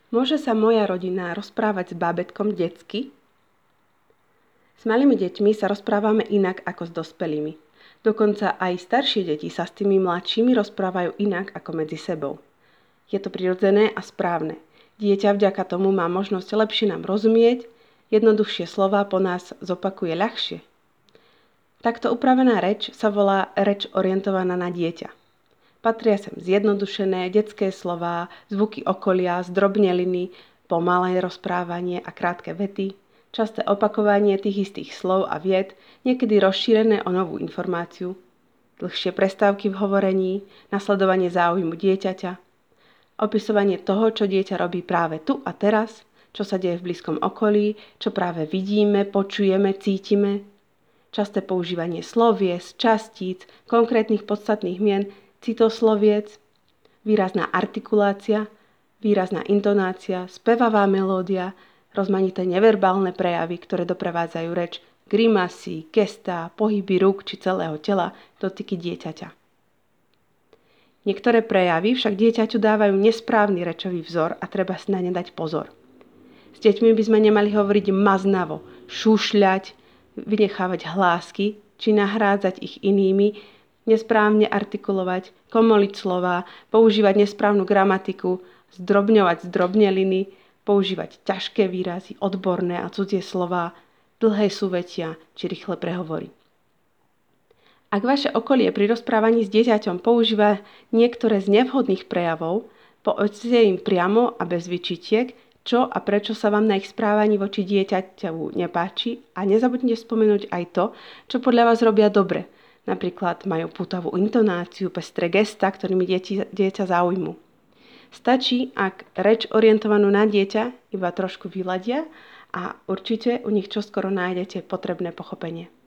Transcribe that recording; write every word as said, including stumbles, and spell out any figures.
Môže sa moja rodina rozprávať s bábätkom detsky? S malými deťmi sa rozprávame inak ako s dospelými. Dokonca aj staršie deti sa s tými mladšími rozprávajú inak ako medzi sebou. Je to prirodzené a správne. Dieťa vďaka tomu má možnosť lepšie nám rozumieť, jednoduchšie slová po nás zopakuje ľahšie. Takto upravená reč sa volá reč orientovaná na dieťa. Patria sem zjednodušené detské slová, zvuky okolia, zdrobneliny, pomalé rozprávanie a krátke vety, časté opakovanie tých istých slov a vied, niekedy rozšírené o novú informáciu, dlhšie prestávky v hovorení, nasledovanie záujmu dieťaťa, opisovanie toho, čo dieťa robí práve tu a teraz, čo sa deje v blízkom okolí, čo práve vidíme, počujeme, cítime, časté používanie slovies, častíc, konkrétnych podstatných mien, citosloviec, výrazná artikulácia, výrazná intonácia, spevavá melódia, rozmanité neverbálne prejavy, ktoré doprevádzajú reč, grimasy, gestá, pohyby rúk či celého tela, dotyky dieťaťa. Niektoré prejavy však dieťaťu dávajú nesprávny rečový vzor a treba si na ne dať pozor. S deťmi by sme nemali hovoriť maznavo, šušľať, vynechávať hlásky či nahrádzať ich inými, nesprávne artikulovať, komoliť slová, používať nesprávnu gramatiku, zdrobňovať zdrobneliny, používať ťažké výrazy, odborné a cudzie slová, dlhé súvetia či rýchle prehovory. Ak vaše okolie pri rozprávaní s dieťaťom používa niektoré z nevhodných prejavov, povedzte im priamo a bez vyčitiek, čo a prečo sa vám na ich správaní voči dieťaťu nepáči a nezabudnite spomenúť aj to, čo podľa vás robia dobre. Napríklad majú pútavú intonáciu, pestré gestá, ktorými deti, dieťa zaujmú. Stačí, ak reč orientovanú na dieťa iba trošku vyladia a určite u nich čoskoro nájdete potrebné pochopenie.